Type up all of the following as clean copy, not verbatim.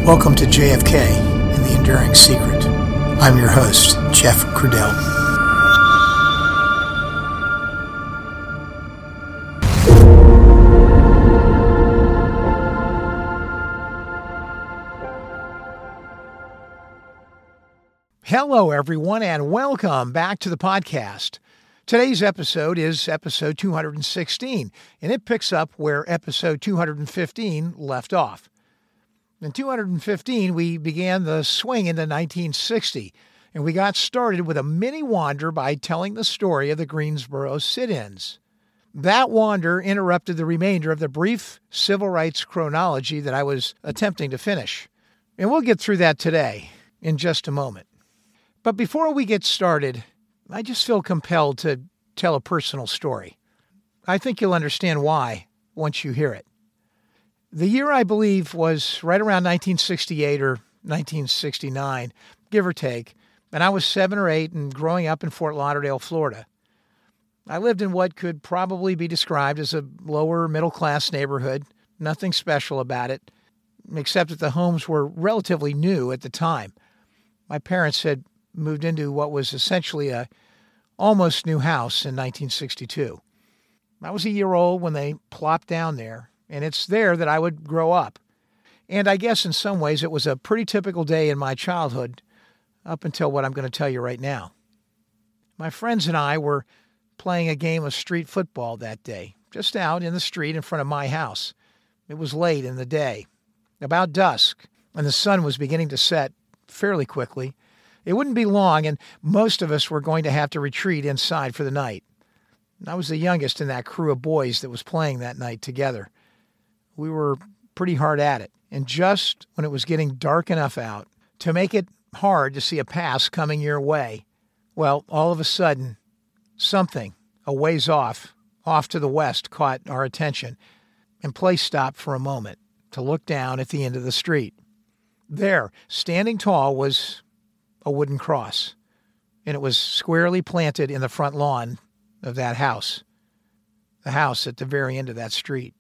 Welcome to JFK and the Enduring Secret. I'm your host, Jeff Crudell. Hello, everyone, and welcome back to the podcast. Today's episode is episode 216, and it picks up where episode 215 left off. In 215, we began the swing into 1960, and we got started with a mini wander by telling the story of the Greensboro sit-ins. That wander interrupted the remainder of the brief civil rights chronology that I was attempting to finish. And we'll get through that today in just a moment. But before we get started, I just feel compelled to tell a personal story. I think you'll understand why once you hear it. The year, I believe, was right around 1968 or 1969, give or take, and I was 7 or 8 and growing up in Fort Lauderdale, Florida. I lived in what could probably be described as a lower middle-class neighborhood, nothing special about it, except that the homes were relatively new at the time. My parents had moved into what was essentially a almost new house in 1962. I was a year old when they plopped down there, and it's there that I would grow up. And I guess in some ways it was a pretty typical day in my childhood up until what I'm going to tell you right now. My friends and I were playing a game of street football that day, just out in the street in front of my house. It was late in the day, about dusk, and the sun was beginning to set fairly quickly. It wouldn't be long, and most of us were going to have to retreat inside for the night. I was the youngest in that crew of boys that was playing that night together. We were pretty hard at it, and just when it was getting dark enough out to make it hard to see a pass coming your way, well, all of a sudden, something a ways off to the west, caught our attention, and play stopped for a moment to look down at the end of the street. There, standing tall, was a wooden cross, and it was squarely planted in the front lawn of that house, the house at the very end of that street.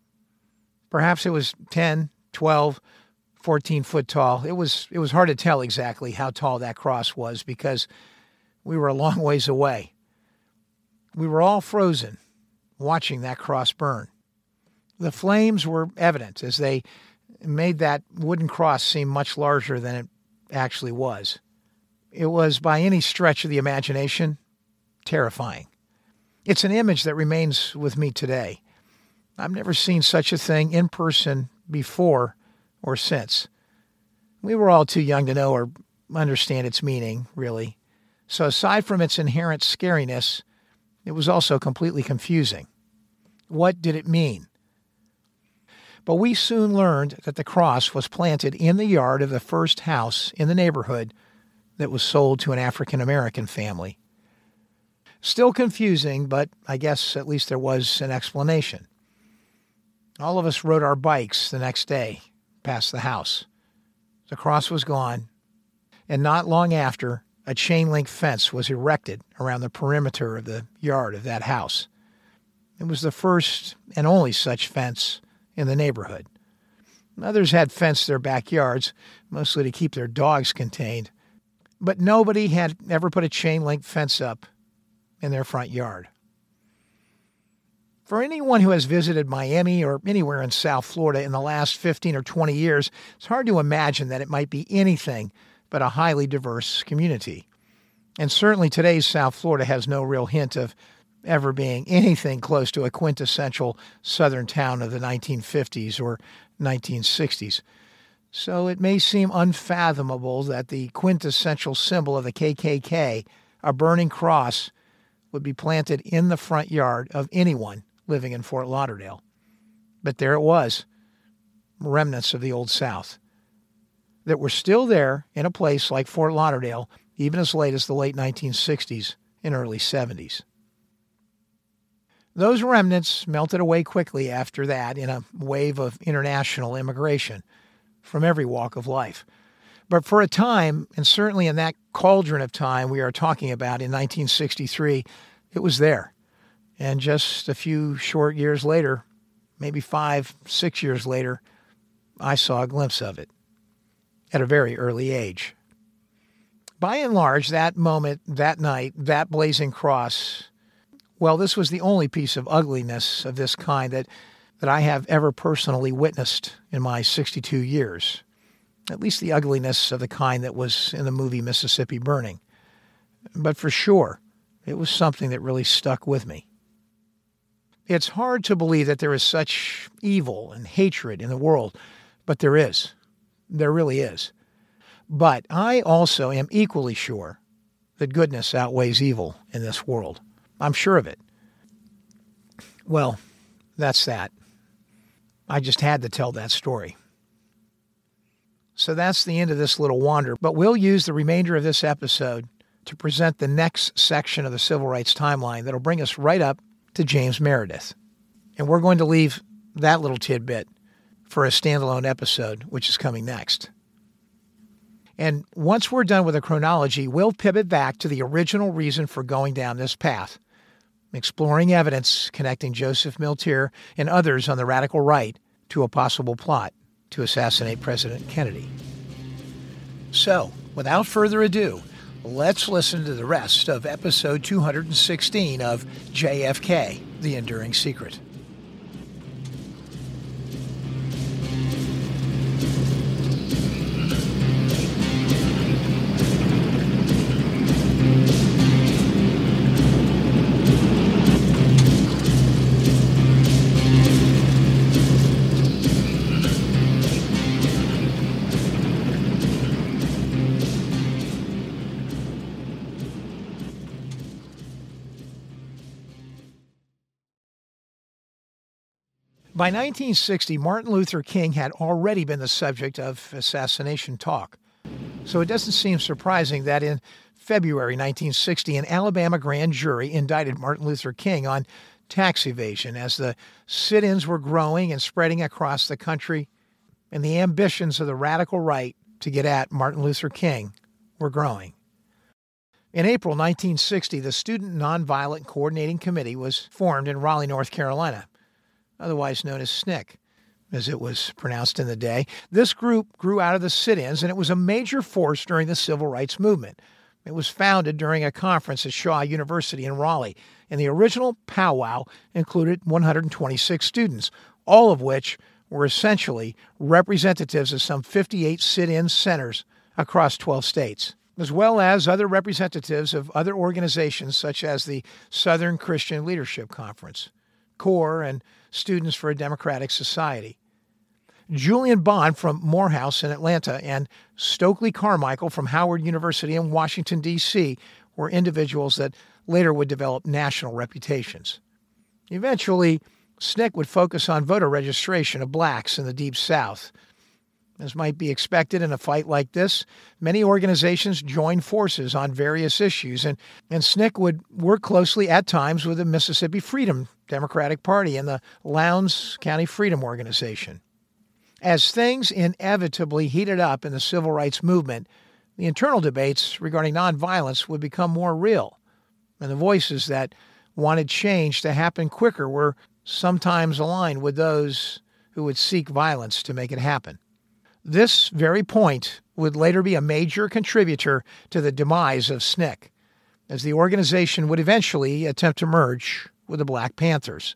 Perhaps it was 10, 12, 14 foot tall. It was hard to tell exactly how tall that cross was because we were a long ways away. We were all frozen, watching that cross burn. The flames were evident as they made that wooden cross seem much larger than it actually was. It was, by any stretch of the imagination, terrifying. It's an image that remains with me today. I've never seen such a thing in person before or since. We were all too young to know or understand its meaning, really. So aside from its inherent scariness, it was also completely confusing. What did it mean? But we soon learned that the cross was planted in the yard of the first house in the neighborhood that was sold to an African-American family. Still confusing, but I guess at least there was an explanation. All of us rode our bikes the next day past the house. The cross was gone, and not long after, a chain-link fence was erected around the perimeter of the yard of that house. It was the first and only such fence in the neighborhood. Others had fenced their backyards, mostly to keep their dogs contained, but nobody had ever put a chain-link fence up in their front yard. For anyone who has visited Miami or anywhere in South Florida in the last 15 or 20 years, it's hard to imagine that it might be anything but a highly diverse community. And certainly today's South Florida has no real hint of ever being anything close to a quintessential southern town of the 1950s or 1960s. So it may seem unfathomable that the quintessential symbol of the KKK, a burning cross, would be planted in the front yard of anyone living in Fort Lauderdale. But there it was, remnants of the Old South, that were still there in a place like Fort Lauderdale, even as late as the late 1960s and early 70s. Those remnants melted away quickly after that in a wave of international immigration from every walk of life. But for a time, and certainly in that cauldron of time we are talking about in 1963, it was there. And just a few short years later, maybe 5, 6 years later, I saw a glimpse of it. at a very early age. By and large, that moment, that night, that blazing cross, well, this was the only piece of ugliness of this kind that I have ever personally witnessed in my 62 years. At least the ugliness of the kind that was in the movie Mississippi Burning. But for sure, it was something that really stuck with me. It's hard to believe that there is such evil and hatred in the world, but there is. There really is. But I also am equally sure that goodness outweighs evil in this world. I'm sure of it. Well, that's that. I just had to tell that story. So that's the end of this little wander, but we'll use the remainder of this episode to present the next section of the civil rights timeline that'll bring us right up to James Meredith. And we're going to leave that little tidbit for a standalone episode, which is coming next. And once we're done with the chronology, we'll pivot back to the original reason for going down this path, exploring evidence connecting Joseph Miltier and others on the radical right to a possible plot to assassinate President Kennedy. So, without further ado, let's listen to the rest of episode 216 of JFK, The Enduring Secret. By 1960, Martin Luther King had already been the subject of assassination talk. So it doesn't seem surprising that in February 1960, an Alabama grand jury indicted Martin Luther King on tax evasion as the sit-ins were growing and spreading across the country, and the ambitions of the radical right to get at Martin Luther King were growing. In April 1960, the Student Nonviolent Coordinating Committee was formed in Raleigh, North Carolina, otherwise known as SNCC, as it was pronounced in the day. This group grew out of the sit-ins, and it was a major force during the civil rights movement. It was founded during a conference at Shaw University in Raleigh, and the original powwow included 126 students, all of which were essentially representatives of some 58 sit-in centers across 12 states, as well as other representatives of other organizations such as the Southern Christian Leadership Conference, CORE, and Students for a Democratic Society. Julian Bond from Morehouse in Atlanta and Stokely Carmichael from Howard University in Washington, D.C. were individuals that later would develop national reputations. Eventually, SNCC would focus on voter registration of blacks in the Deep South. As might be expected in a fight like this, many organizations joined forces on various issues, and SNCC would work closely at times with the Mississippi Freedom Democratic Party and the Lowndes County Freedom Organization. As things inevitably heated up in the civil rights movement, the internal debates regarding nonviolence would become more real, and the voices that wanted change to happen quicker were sometimes aligned with those who would seek violence to make it happen. This very point would later be a major contributor to the demise of SNCC, as the organization would eventually attempt to merge with the Black Panthers.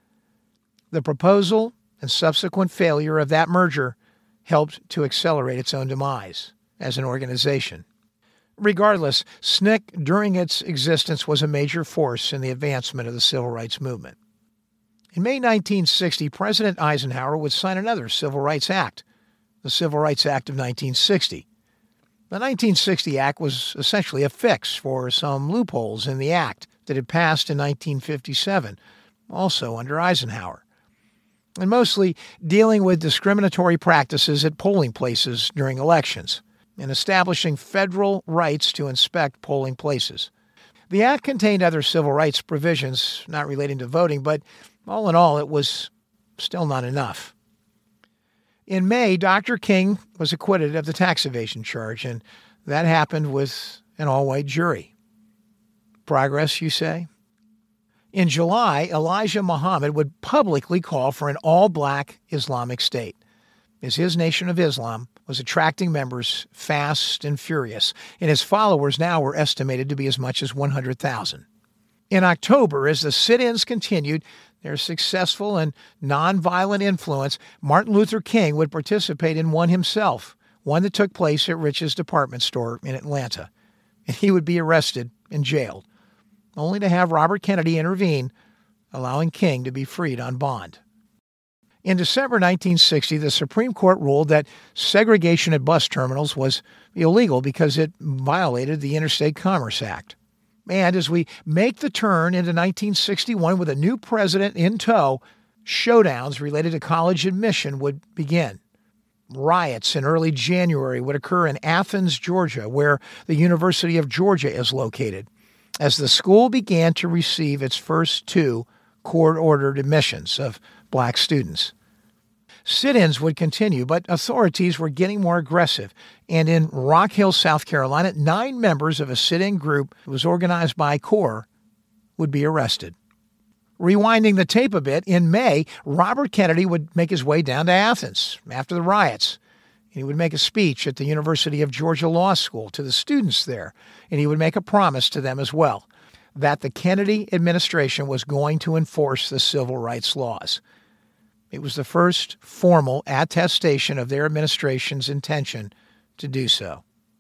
The proposal and subsequent failure of that merger helped to accelerate its own demise as an organization. Regardless, SNCC during its existence was a major force in the advancement of the civil rights movement. In May 1960, President Eisenhower would sign another Civil Rights Act, the Civil Rights Act of 1960. The 1960 Act was essentially a fix for some loopholes in the act that had passed in 1957, also under Eisenhower, and mostly dealing with discriminatory practices at polling places during elections and establishing federal rights to inspect polling places. The act contained other civil rights provisions not relating to voting, but all in all, it was still not enough. In May, Dr. King was acquitted of the tax evasion charge, and that happened with an all-white jury. Progress, you say? In July, Elijah Muhammad would publicly call for an all-black Islamic State, as his Nation of Islam was attracting members fast and furious, and his followers now were estimated to be as much as 100,000. In October, as the sit-ins continued their successful and nonviolent influence, Martin Luther King would participate in one himself, one that took place at Rich's department store in Atlanta. And he would be arrested and jailed, only to have Robert Kennedy intervene, allowing King to be freed on bond. In December 1960, the Supreme Court ruled that segregation at bus terminals was illegal because it violated the Interstate Commerce Act. And as we make the turn into 1961 with a new president in tow, showdowns related to college admission would begin. Riots in early January would occur in Athens, Georgia, where the University of Georgia is located, as the school began to receive its first 2 court-ordered admissions of black students. Sit-ins would continue, but authorities were getting more aggressive, and in Rock Hill, South Carolina, 9 members of a sit-in group that was organized by CORE would be arrested. Rewinding the tape a bit, in May, Robert Kennedy would make his way down to Athens after the riots. He would make a speech at the University of Georgia Law School to the students there, and he would make a promise to them as well, that the Kennedy administration was going to enforce the civil rights laws. It was the first formal attestation of their administration's intention to do so.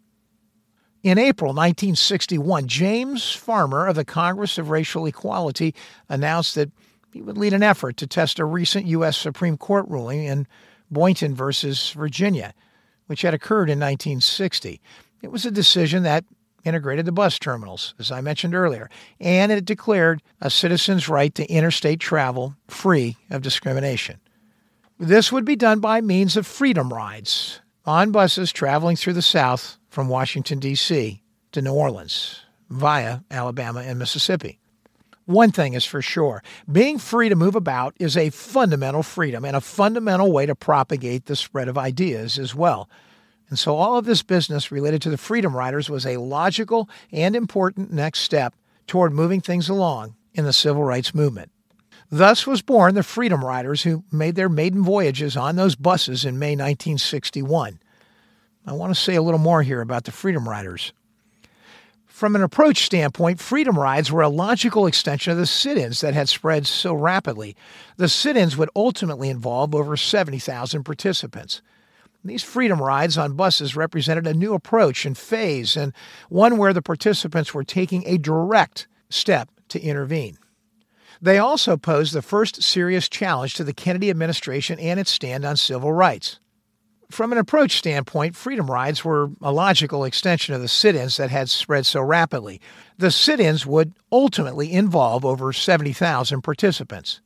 In April 1961, James Farmer of the Congress of Racial Equality announced that he would lead an effort to test a recent U.S. Supreme Court ruling in Boynton versus Virginia, which had occurred in 1960. It was a decision that integrated the bus terminals, as I mentioned earlier, and it declared a citizen's right to interstate travel free of discrimination. This would be done by means of freedom rides on buses traveling through the South from Washington, D.C. to New Orleans via Alabama and Mississippi. One thing is for sure, being free to move about is a fundamental freedom and a fundamental way to propagate the spread of ideas as well. And so all of this business related to the Freedom Riders was a logical and important next step toward moving things along in the civil rights movement. Thus was born the Freedom Riders, who made their maiden voyages on those buses in May 1961. I want to say a little more here about the Freedom Riders. From an approach standpoint, Freedom Rides were a logical extension of the sit-ins that had spread so rapidly. The sit-ins would ultimately involve over 70,000 participants. These Freedom Rides on buses represented a new approach and phase, and one where the participants were taking a direct step to intervene. They also posed the first serious challenge to the Kennedy administration and its stand on civil rights. From an approach standpoint, Freedom Rides were a logical extension of the sit-ins that had spread so rapidly. The sit-ins would ultimately involve over 70,000 participants.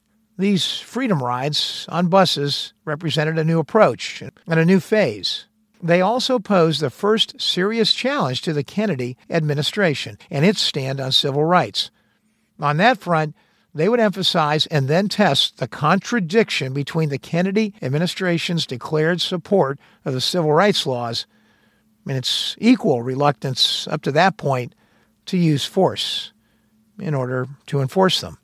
These Freedom Rides on buses represented a new approach and a new phase. They also posed the first serious challenge to the Kennedy administration and its stand on civil rights. On that front, they would emphasize and then test the contradiction between the Kennedy administration's declared support of the civil rights laws and its equal reluctance up to that point to use force in order to enforce them.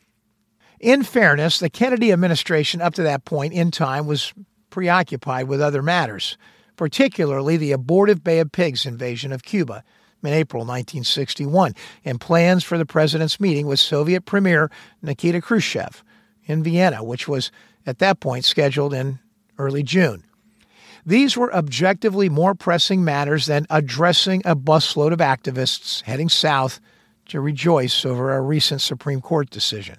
In fairness, the Kennedy administration up to that point in time was preoccupied with other matters, particularly the abortive Bay of Pigs invasion of Cuba in April 1961, and plans for the president's meeting with Soviet Premier Nikita Khrushchev in Vienna, which was at that point scheduled in early June. These were objectively more pressing matters than addressing a busload of activists heading south to rejoice over a recent Supreme Court decision.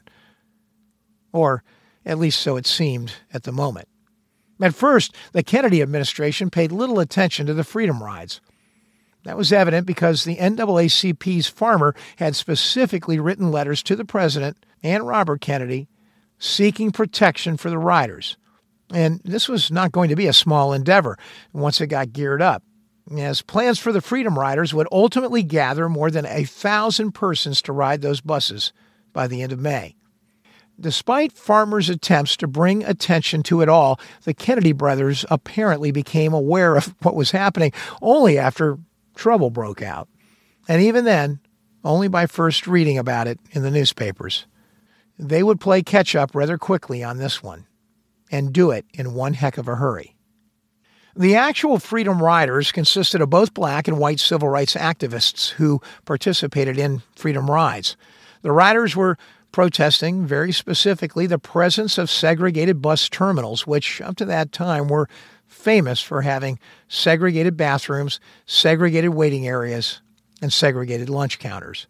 Or at least so it seemed at the moment. At first, the Kennedy administration paid little attention to the Freedom Rides. That was evident because the NAACP's Farmer had specifically written letters to the president and Robert Kennedy seeking protection for the riders. And this was not going to be a small endeavor once it got geared up, as plans for the Freedom Riders would ultimately gather more than 1,000 persons to ride those buses by the end of May. Despite Farmer's attempts to bring attention to it all, the Kennedy brothers apparently became aware of what was happening only after trouble broke out. And even then, only by first reading about it in the newspapers. They would play catch-up rather quickly on this one, and do it in one heck of a hurry. The actual Freedom Riders consisted of both black and white civil rights activists who participated in freedom rides. The riders were protesting, very specifically, the presence of segregated bus terminals, which up to that time were famous for having segregated bathrooms, segregated waiting areas, and segregated lunch counters.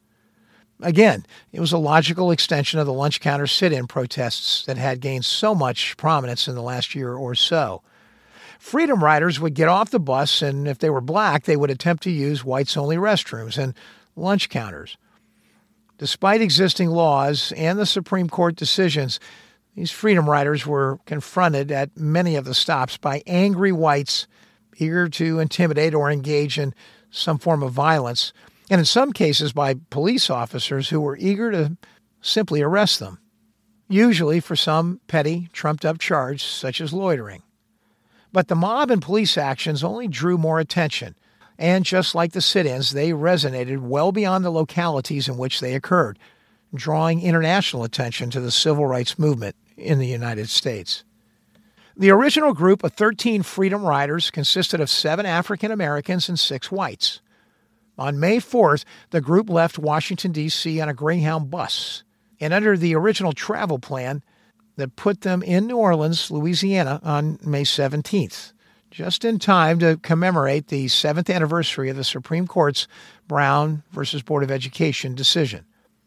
Again, it was a logical extension of the lunch counter sit-in protests that had gained so much prominence in the last year or so. Freedom Riders would get off the bus, and if they were black, they would attempt to use whites-only restrooms and lunch counters. Despite existing laws and the Supreme Court decisions, these Freedom Riders were confronted at many of the stops by angry whites eager to intimidate or engage in some form of violence, and in some cases by police officers who were eager to simply arrest them, usually for some petty, trumped-up charge such as loitering. But the mob and police actions only drew more attention, and just like the sit-ins, they resonated well beyond the localities in which they occurred, drawing international attention to the civil rights movement in the United States. The original group of 13 Freedom Riders consisted of 7 African Americans and 6 whites. On May 4th, the group left Washington, D.C. on a Greyhound bus, and under the original travel plan that put them in New Orleans, Louisiana on May 17th, just in time to commemorate the 7th anniversary of the Supreme Court's Brown v. Board of Education decision.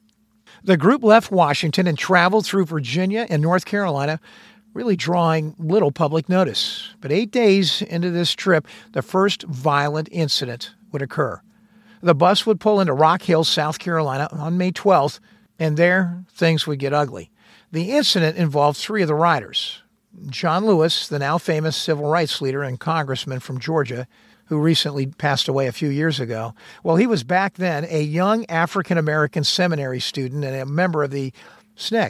The group left Washington and traveled through Virginia and North Carolina, really drawing little public notice. But 8 days into this trip, the first violent incident would occur. The bus would pull into Rock Hill, South Carolina on May 12th, and there things would get ugly. The incident involved 3 of the riders. John Lewis, the now famous civil rights leader and congressman from Georgia, who recently passed away a few years ago. Well, he was back then a young African-American seminary student and a member of the SNCC.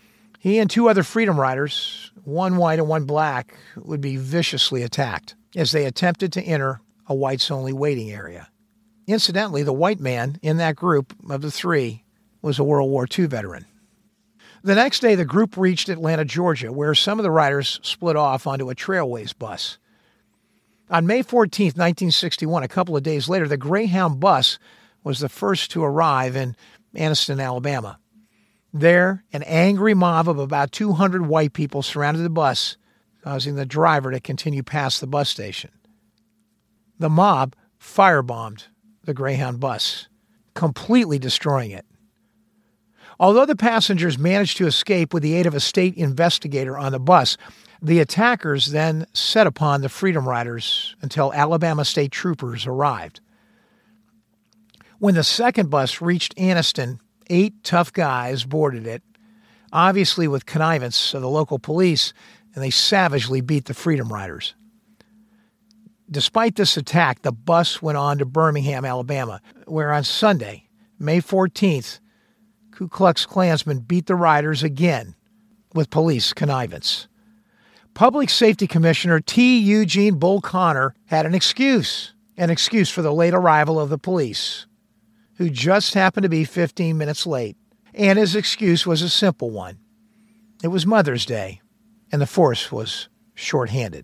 He and 2 other Freedom Riders, one white and one black, would be viciously attacked as they attempted to enter a whites-only waiting area. Incidentally, the white man in that group of the 3 was a World War II veteran. The next day, the group reached Atlanta, Georgia, where some of the riders split off onto a Trailways bus. On May 14, 1961, a couple of days later, the Greyhound bus was the first to arrive in Anniston, Alabama. There, an angry mob of about 200 white people surrounded the bus, causing the driver to continue past the bus station. The mob firebombed the Greyhound bus, completely destroying it. Although the passengers managed to escape with the aid of a state investigator on the bus, the attackers then set upon the Freedom Riders until Alabama state troopers arrived. When the second bus reached Anniston, 8 tough guys boarded it, obviously with connivance of the local police, and they savagely beat the Freedom Riders. Despite this attack, the bus went on to Birmingham, Alabama, where on Sunday, May 14th, Ku Klux Klansmen beat the riders again with police connivance. Public Safety Commissioner T. Eugene Bull Connor had an excuse for the late arrival of the police, who just happened to be 15 minutes late. And his excuse was a simple one. It was Mother's Day, and the force was short-handed.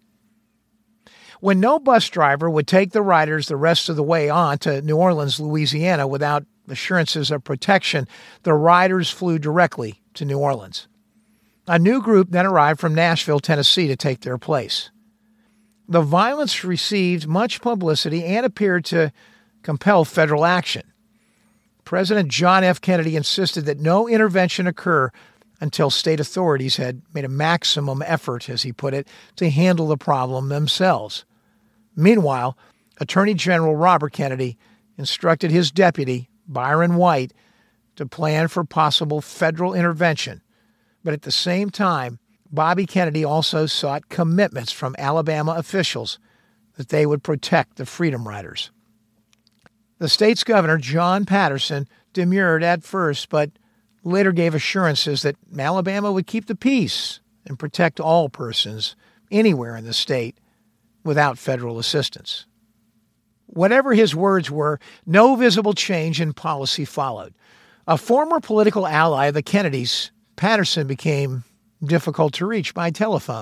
When no bus driver would take the riders the rest of the way on to New Orleans, Louisiana, without assurances of protection, the riders flew directly to New Orleans. A new group then arrived from Nashville, Tennessee, to take their place. The violence received much publicity and appeared to compel federal action. President John F. Kennedy insisted that no intervention occur until state authorities had made a maximum effort, as he put it, to handle the problem themselves. Meanwhile, Attorney General Robert Kennedy instructed his deputy, Byron White, to plan for possible federal intervention. But at the same time, Bobby Kennedy also sought commitments from Alabama officials that they would protect the Freedom Riders. The state's governor, John Patterson, demurred at first, but later gave assurances that Alabama would keep the peace and protect all persons anywhere in the state without federal assistance. Whatever his words were, no visible change in policy followed. A former political ally of the Kennedys, Patterson became difficult to reach by telephone.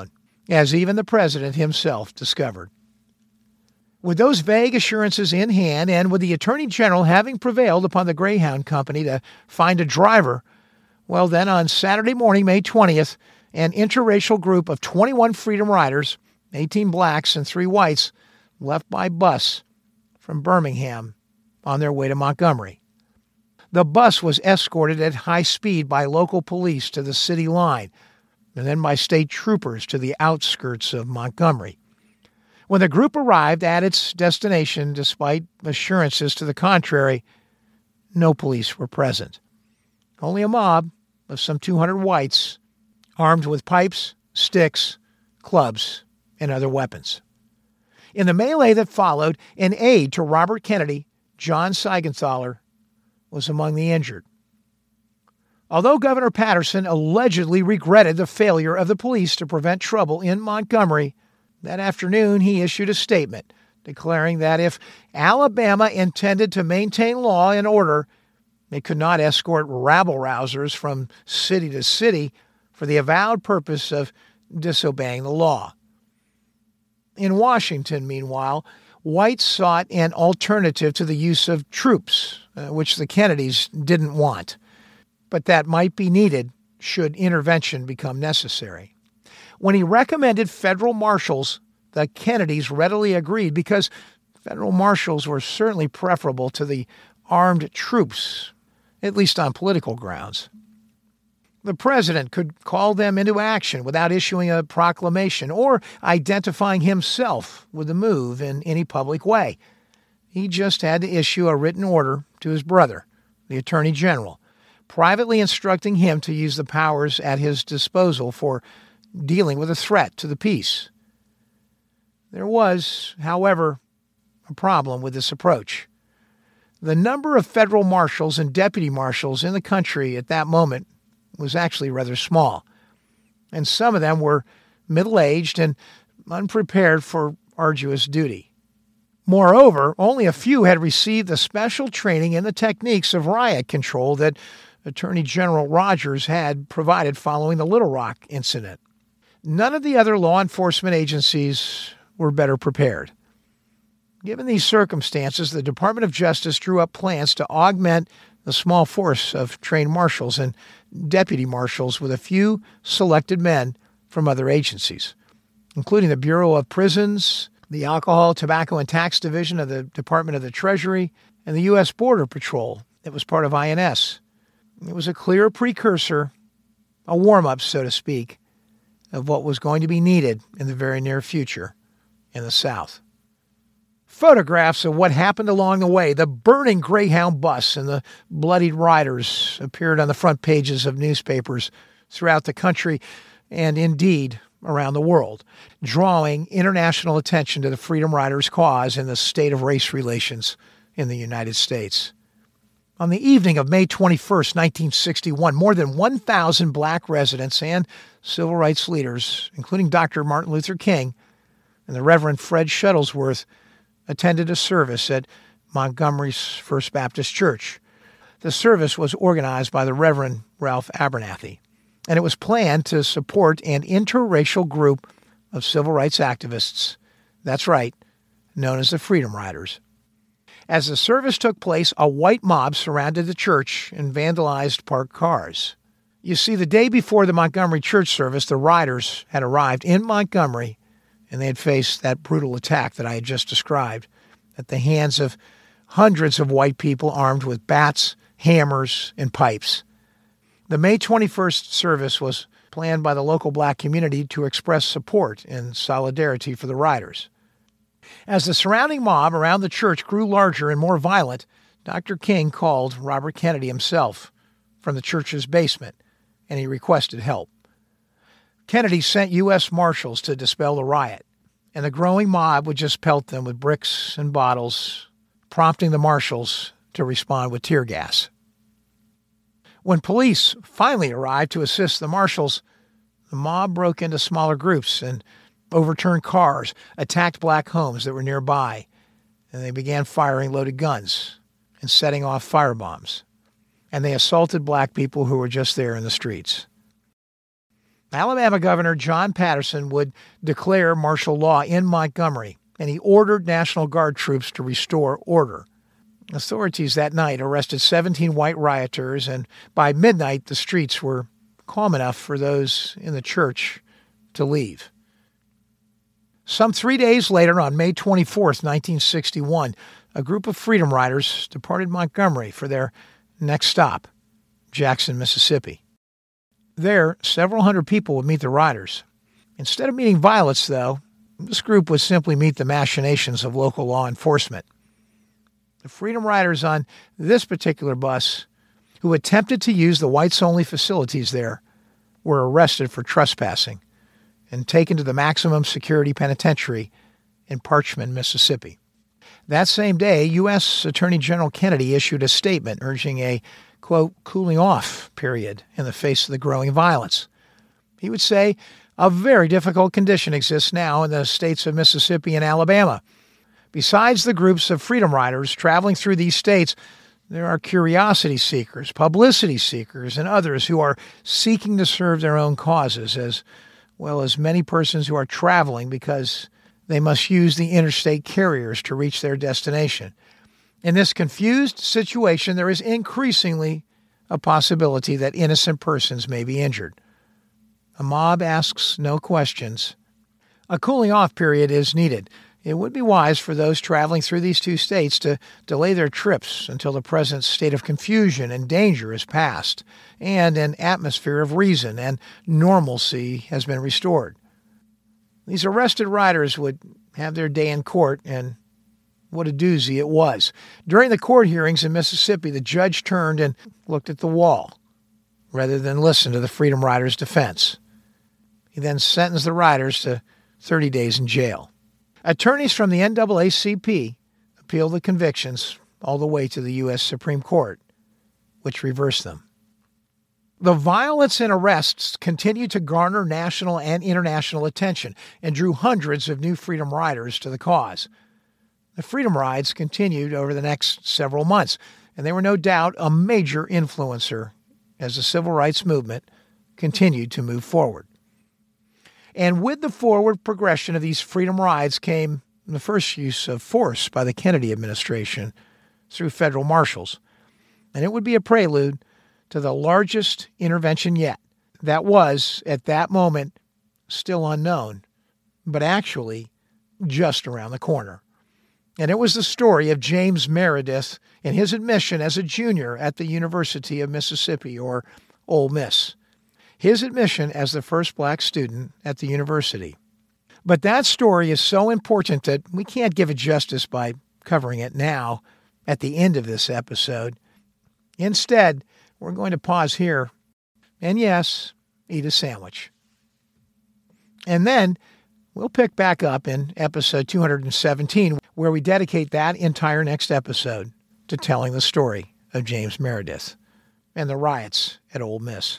as even the president himself discovered. With those vague assurances in hand, and with the Attorney General having prevailed upon the Greyhound Company to find a driver, well then on Saturday morning, May 20th, an interracial group of 21 Freedom Riders, 18 blacks and 3 whites, left by bus from Birmingham on their way to Montgomery. The bus was escorted at high speed by local police to the city line, and then by state troopers to the outskirts of Montgomery. When the group arrived at its destination, despite assurances to the contrary, no police were present. Only a mob of some 200 whites, armed with pipes, sticks, clubs, and other weapons. In the melee that followed, an aide to Robert Kennedy, John Seigenthaler, was among the injured. Although Governor Patterson allegedly regretted the failure of the police to prevent trouble in Montgomery, that afternoon he issued a statement declaring that if Alabama intended to maintain law and order, it could not escort rabble-rousers from city to city for the avowed purpose of disobeying the law. In Washington, meanwhile, whites sought an alternative to the use of troops, which the Kennedys didn't want, but that might be needed should intervention become necessary. When he recommended federal marshals, the Kennedys readily agreed because federal marshals were certainly preferable to the armed troops, at least on political grounds. The president could call them into action without issuing a proclamation or identifying himself with the move in any public way. He just had to issue a written order to his brother, the Attorney General, privately instructing him to use the powers at his disposal for dealing with a threat to the peace. There was, however, a problem with this approach. The number of federal marshals and deputy marshals in the country at that moment was actually rather small, and some of them were middle-aged and unprepared for arduous duty. Moreover, only a few had received the special training in the techniques of riot control that Attorney General Rogers had provided following the Little Rock incident. None of the other law enforcement agencies were better prepared. Given these circumstances, the Department of Justice drew up plans to augment the small force of trained marshals and deputy marshals with a few selected men from other agencies, including the Bureau of Prisons, the Alcohol, Tobacco, and Tax Division of the Department of the Treasury, and the U.S. Border Patrol that was part of INS. It was a clear precursor, a warm-up, so to speak, of what was going to be needed in the very near future in the South. Photographs of what happened along the way, the burning Greyhound bus and the bloodied riders, appeared on the front pages of newspapers throughout the country and indeed around the world, drawing international attention to the Freedom Riders' cause and the state of race relations in the United States. On the evening of May 21st, 1961, more than 1,000 black residents and civil rights leaders, including Dr. Martin Luther King and the Reverend Fred Shuttlesworth, attended a service at Montgomery's First Baptist Church. The service was organized by the Reverend Ralph Abernathy, and it was planned to support an interracial group of civil rights activists, that's right, known as the Freedom Riders. As the service took place, a white mob surrounded the church and vandalized parked cars. You see, the day before the Montgomery church service, the Riders had arrived in Montgomery, and they had faced that brutal attack that I had just described at the hands of hundreds of white people armed with bats, hammers, and pipes. The May 21st service was planned by the local black community to express support and solidarity for the Riders. As the surrounding mob around the church grew larger and more violent, Dr. King called Robert Kennedy himself from the church's basement, and he requested help. Kennedy sent U.S. Marshals to dispel the riot, and the growing mob would just pelt them with bricks and bottles, prompting the Marshals to respond with tear gas. When police finally arrived to assist the Marshals, the mob broke into smaller groups and overturned cars, attacked black homes that were nearby, and they began firing loaded guns and setting off firebombs. And they assaulted black people who were just there in the streets. Alabama Governor John Patterson would declare martial law in Montgomery, and he ordered National Guard troops to restore order. Authorities that night arrested 17 white rioters, and by midnight, the streets were calm enough for those in the church to leave. Some 3 days later, on May 24th, 1961, a group of Freedom Riders departed Montgomery for their next stop, Jackson, Mississippi. There, several hundred people would meet the riders. Instead of meeting violence, though, this group would simply meet the machinations of local law enforcement. The Freedom Riders on this particular bus, who attempted to use the whites-only facilities there, were arrested for trespassing and taken to the maximum security penitentiary in Parchman, Mississippi. That same day, U.S. Attorney General Kennedy issued a statement urging a, quote, cooling off period in the face of the growing violence. He would say, a very difficult condition exists now in the states of Mississippi and Alabama. Besides the groups of Freedom Riders traveling through these states, there are curiosity seekers, publicity seekers, and others who are seeking to serve their own causes, as well as many persons who are traveling because they must use the interstate carriers to reach their destination. In this confused situation, there is increasingly a possibility that innocent persons may be injured. A mob asks no questions. A cooling-off period is needed. It would be wise for those traveling through these two states to delay their trips until the present state of confusion and danger is past, and an atmosphere of reason and normalcy has been restored. These arrested riders would have their day in court, and what a doozy it was. During the court hearings in Mississippi, the judge turned and looked at the wall rather than listen to the Freedom Riders' defense. He then sentenced the riders to 30 days in jail. Attorneys from the NAACP appealed the convictions all the way to the U.S. Supreme Court, which reversed them. The violence and arrests continued to garner national and international attention and drew hundreds of new Freedom Riders to the cause. The Freedom Rides continued over the next several months, and they were no doubt a major influencer as the civil rights movement continued to move forward. And with the forward progression of these Freedom Rides came the first use of force by the Kennedy administration through federal marshals. And it would be a prelude to the largest intervention yet. That was, at that moment, still unknown, but actually just around the corner. And it was the story of James Meredith and his admission as a junior at the University of Mississippi, or Ole Miss. His admission as the first black student at the university. But that story is so important that we can't give it justice by covering it now at the end of this episode. Instead, we're going to pause here and, yes, eat a sandwich. And then we'll pick back up in episode 217, where we dedicate that entire next episode to telling the story of James Meredith and the riots at Ole Miss.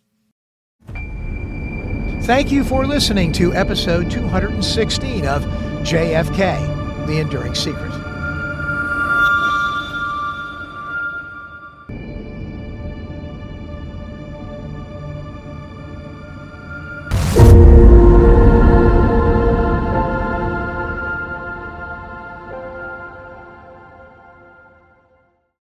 Thank you for listening to episode 216 of JFK, The Enduring Secret.